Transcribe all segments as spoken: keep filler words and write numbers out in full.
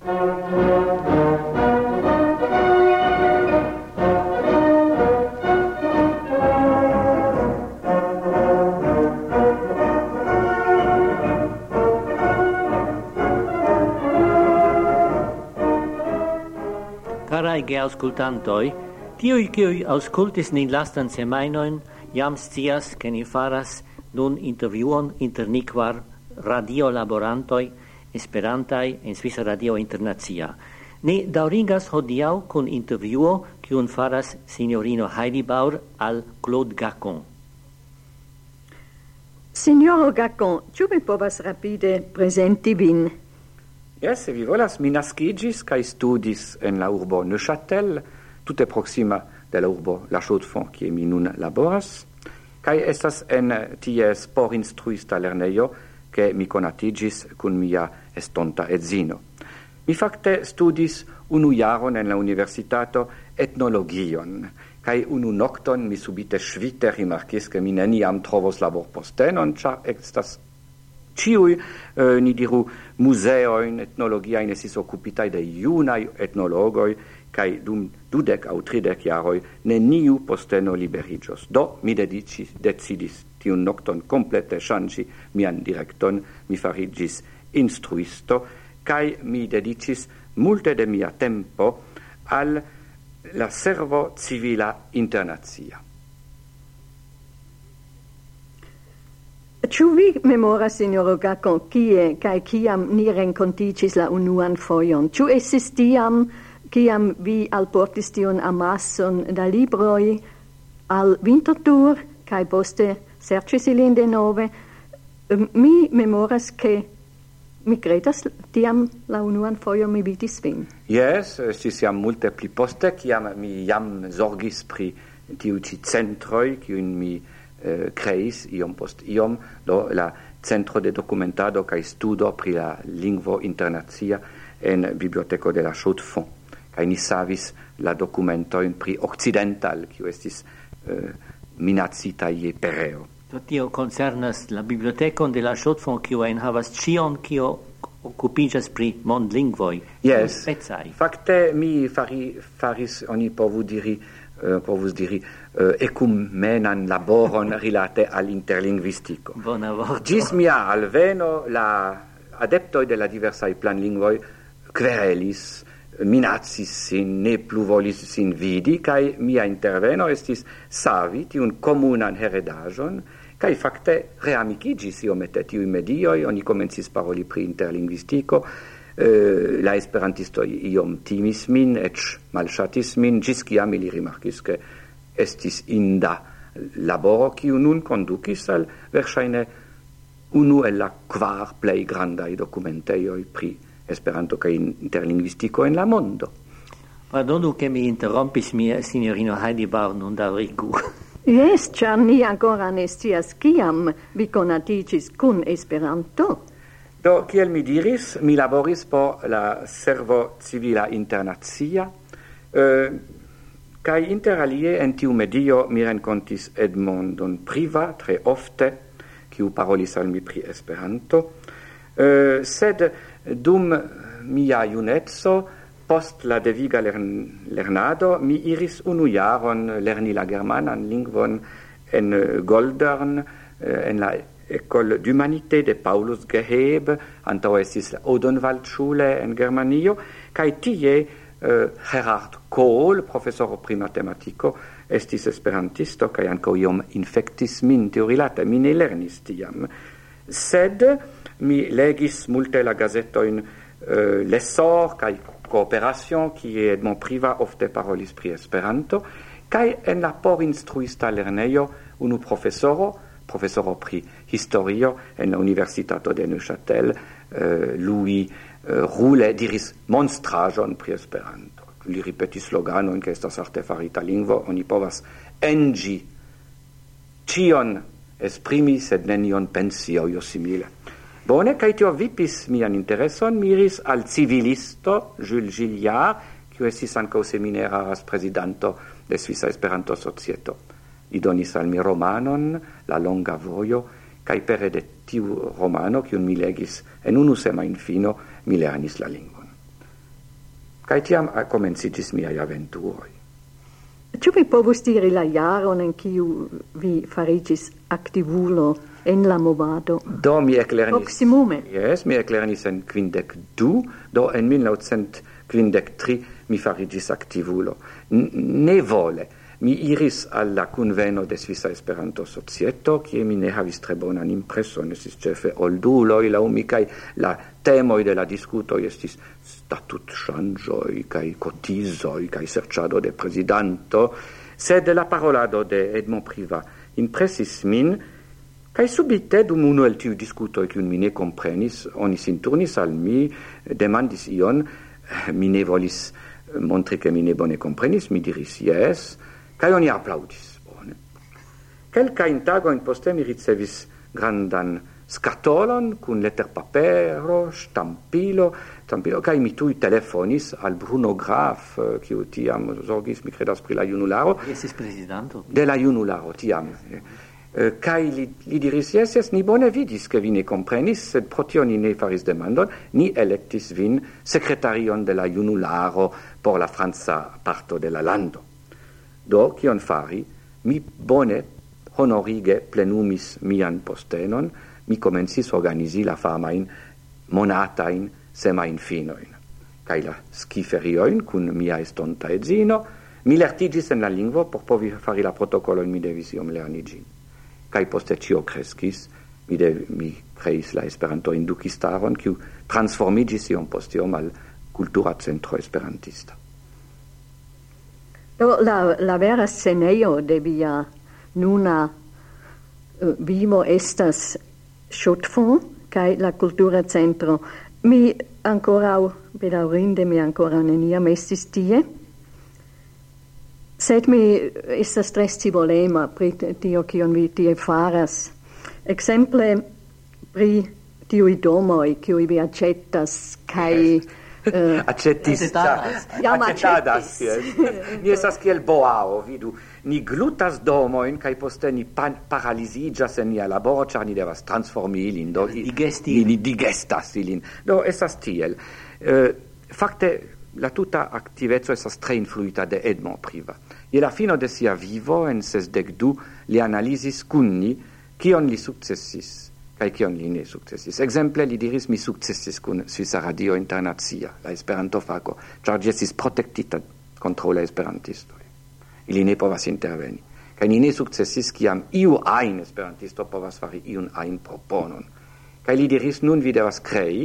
Carai geauscultantoi, tiui qui auscultis nin lastan semainoin, jam scias che ni faras nun interviuon inter niquar radiolaborantoi esperantai en Svisa Radio Internazia. Ni daŭrigas hodiaŭ kun intervjuo kiun faras signorino Heidi Bauer al Claude Gacon. Signoro Gacon, ĉu mi povas rapide presenti vin? Yes, se vi volas, mi naskigis kaj studis en la urbo Neuchâtel, tute proxima de la urbo La Chaux-de-Fonds, kie mi nun laboras, kaj estas en tie sporinstruista lernejo, ke mi konatigis kun mia estonta edzino. Mi fakte studis unu jaron en la universitato etnologion, kaj unu nokton mi subite ŝvite rimarkis, ke mi neniam trovos laborpostenon, ĉar estas ciui, eh, ni diru, museoin etnologiain estis occupitai de junai etnologoi, kai dum dudec au tridec jaroi neniu posteno liberigios. Do, mi dedicis, decidis tiun nocton complete changi mian directon, mi farigis instruisto, kai mi dedicis multe de mia tempo al la servo civila internazia. Ĉu vi memoras, signoro Gacon, kie kaj kiam ni renkontiĝis la unuan fojon? Ĉu estis tiam, kiam vi alportis tiun amason da libroj al Winterthur kaj poste serĉis ilin denove? Mi memoras, ke mi kredas tiam la unuan fojon mi vidis vin. Yes, estis jam multe pli poste, kiam mi jam zorgis pri tiu ĉi centroj, kiujn mi Eh, creis iom post iom do la centro de documentado kaj studo pri la lingvo internacia en biblioteco de la Chaux-de-Fonds kaj ni savis la dokumentojn pri occidental kiu estis eh, minacita je pereo. Do tio concernas la bibliotecon de la Chaux-de-Fonds kiu enhavas ĉion kio okupiĝas pri mondlingvoj. Yes, Pecaj. Fakte mi fari, faris oni povu diri Uh, povus diri uh, ecumenan laboron rilate al interlingvistico. Bona vorto. Gis mia alveno la adeptoi de la diversai planlingvoi querelis, minacis sin, ne plu volis sin vidi, kai mia interveno estis savi tiun comunan heredajon, kai fakte reamicigis iomete tiui medioi, oni comencis paroli pri interlingvistico, Uh, la esperantisto iom timis min, ec malŝatis min, ĝis kiam ili rimarkis, ke estis inda laboro, kiu nun kondukis al verŝajne unu el la kvar plej grandaj dokumentejoj pri Esperanto kaj interlingvistiko en la mondo. Pardonu che mi interrompis mia signorino Heidi Bauer nun daŭrigu. Yes, ĉar ni ancora ne scias kiam vi konatiĝis kun Esperanto. Do, kiel mi diris, mi laboris por la servo civila internazia, eh, kai inter alie en tiu medio mi renkontis Edmondon Priva, tre ofte, kiu parolis al mi pri Esperanto, eh, sed dum mia junezzo, post la deviga lern, lernado, mi iris unu jaron lerni la germanan lingvon en Goldern, eh, en la École d'Humanité de Paulus Geheb, antaŭ estis la Odenwaldschule en Germanio, kaj tie uh, Gerhard Kohl, profesoro pri matematiko, estis esperantisto, kaj ankaŭ iom infektis min tiurilate, mi ne lernis tiam. Sed mi legis multe la gazetojn uh, L'Essor kaj Coopération, kie Edmond Priva ofte parolis pri Esperanto, kaj en la porinstruista lernejo unu profesoro, profesoro pri historio en la Universitato de Neuchâtel, uh, Louis uh, Roulet diris monstraĵon pri Esperanto. Li ripetis sloganon, ke estas artefarita lingvo, oni povas enĝi ĉion esprimi, sed nenion pensi aŭ io simile. Bone, kaj tio vipis mian intereson, mi iris al civilisto Jules Gilliard, kiu estis ankaŭ seminaras prezidanto de Svisa Esperanto-Societo. Li donis al mi romanon, La longa vojo, kaj pere de tiu romano, kiun mi legis en unu semajnfino, mi lernis la lingvon. Kai tiam komenciĝis miaj aventuroj. Ĉu vi povus diri la jaron en kiu vi fariĝis aktivulo en la movado? Do mi eklernis. Proximume. Yes, mi eklernis en kvindek du, do en mil novcent kvindek tri mi fariĝis aktivulo. Ne vole. Mi iris al la kunveno de Svisa Esperanto Societo, kie mi ne havis tre bonan impreson, estis ĉefe olduloj laŭ mi, kaj la temoj de la diskutoj estis statutŝanĝoj kaj kotizoj kaj serĉado de prezidanto, sed la parolado de Edmond Privat impresis min, kaj subite dum unu el tiuj diskutoj kiun mi ne komprenis, oni sin turnis al mi, demandis ion, mi ne volis montri ke mi ne bone komprenis, mi diris jes, kaj oni aplaudis. Bone. Kelkajn tagojn poste mi ricevis grandan skatolon kun letterpapero, stampilo, stampilo, kaj mi tuj telefonis al Bruno Graf, kiu tiam zorgis, mi credas, pri la junularo. Estis prezidanto. De la junularo, tiam. Kaj li, li diris, yes, yes, ni bone vidis, ke vi ne komprenis, sed pro tio ni ne faris demandon, ni electis vin sekretarion de la junularo por la franca parto de la lando. Do, kion fari, mi bone honorige plenumis mian postenon, mi komencis organizi la famain monatain semain finoin. Kaj la skiferioin kun mia estonta edzino, mi lertigis en la lingvo por povi fari la protokolo mi devis iom lerni ĝin. Kaj poste ĉio kreskis, mi, dev, mi kreis la Esperanto indukistaron, kiu transformiĝis iom post iom al kultura centro esperantista. La, la vera scenejo de via nuna uh, vivo estas Ŝotfond kaj la kultura centro. Mi ankoraŭ, bedaŭrinde, mi ankoraŭ neniam estis tie. Sed mi estas tre scivolema pri tio, kion vi tie faras. Ekzemple pri tiuj domoj, kiuj vi aĉetas kaj Uh, accetis jam accettadas ni estas kiel boao, vidu, ni glutas domoin kaj poste ni paraliziĝas en nia laboro, ĉar ni devas transformi ilin, do digesti ni digestas ilin, do estas tiel. Uh, fakte la tuta aktiveco estas tre influita de Edmond Privat. Je la fino de sia vivo en sesdek du li analizis kun ni kion li sukcesis kaj kion li ne sukcesis. Ekzemple li diris, mi sukcesis kun Svisa Radio Internacia, la Esperanto fako, ĉar ĝi estis protektita kontraŭ la esperantistoj. Ili ne povas interveni. Kaj ni ne sukcesis kiam iu ajn esperantisto povas fari iun ajn proponon. Kaj li diris, nun vi devas krei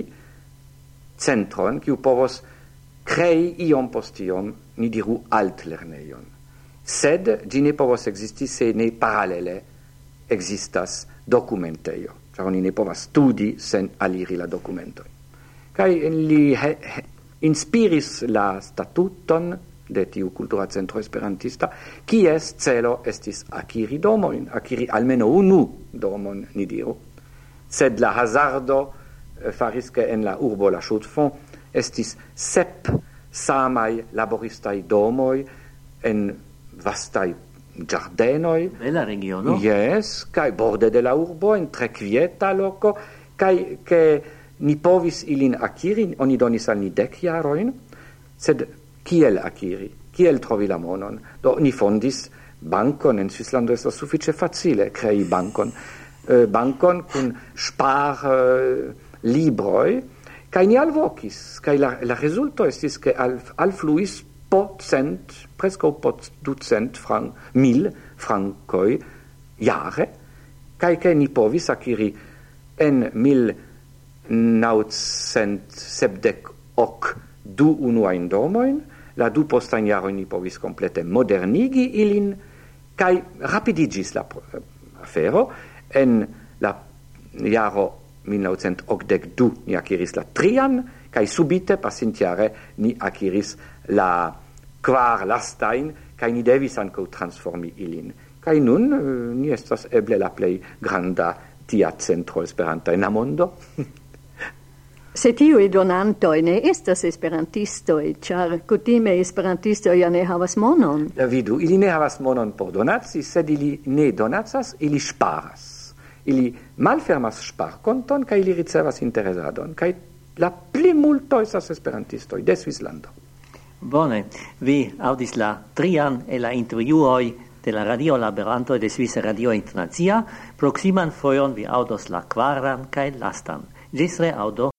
centron kiu povos krei iom post iom, ni diru altlernejon. Sed ĝi ne povos ekzisti se ne paralele ekzistas dokumentejo. Ĉar oni ne povas studi sen aliri la dokumentoj. Kaj li he, he, inspiris la statuton de tiu kultura centro esperantista, kies celo estis akiri domojn, akiri almeno unu domon, ni diru. Sed la hazardo faris ke en la urbo la Ŝotfond estis sep samaj laboristaj domoj en vastaj giardenoi. Bella regiono. Yes, kai borde de la urbo, en tre quieta loco, kai che ni povis ilin akiri, oni donis al ni dek jaroin, sed kiel akiri? Kiel trovi la monon? Do ni fondis bankon, en Svislando estas sufiĉe facile krei bankon, uh, bankon kun spar uh, libroj, kai ni alvokis, kai la, la rezulto estis ke al, alfluis po cent, presque po ducent franc, mil francoi jare, kai ke ni povis akiri en mil naucent sepdek ok du unuajn domoin, la du postajn jarojn ni povis komplete modernigi ilin, kai rapidigis la afero, en la jaro mil novcent okdek du ni akiris la trian, kai subite pasintjare ni akiris la kvar lastain, kai ni devis ankaŭ transformi ilin. Kai nun uh, ni estas eble la plej granda tia centro esperanta en la mondo. Se tiuj donantoj ne estas esperantistoj, ĉar kutime esperantistoj ja ne havas monon. Ja, vidu, ili ne havas monon por donaci, sed ili ne donacas, ili ŝparas. Ili malfermas ŝparkonton kaj ili ricevas interesadon. Kaj la plimulto estas esperantistoj de Svislando. Bone, vi audis la trian e la intervjuoi de la Radio Laboranto de Svisa Radio Internacia. Proximan foion vi audos la quaran cae lastan. Gis re audo.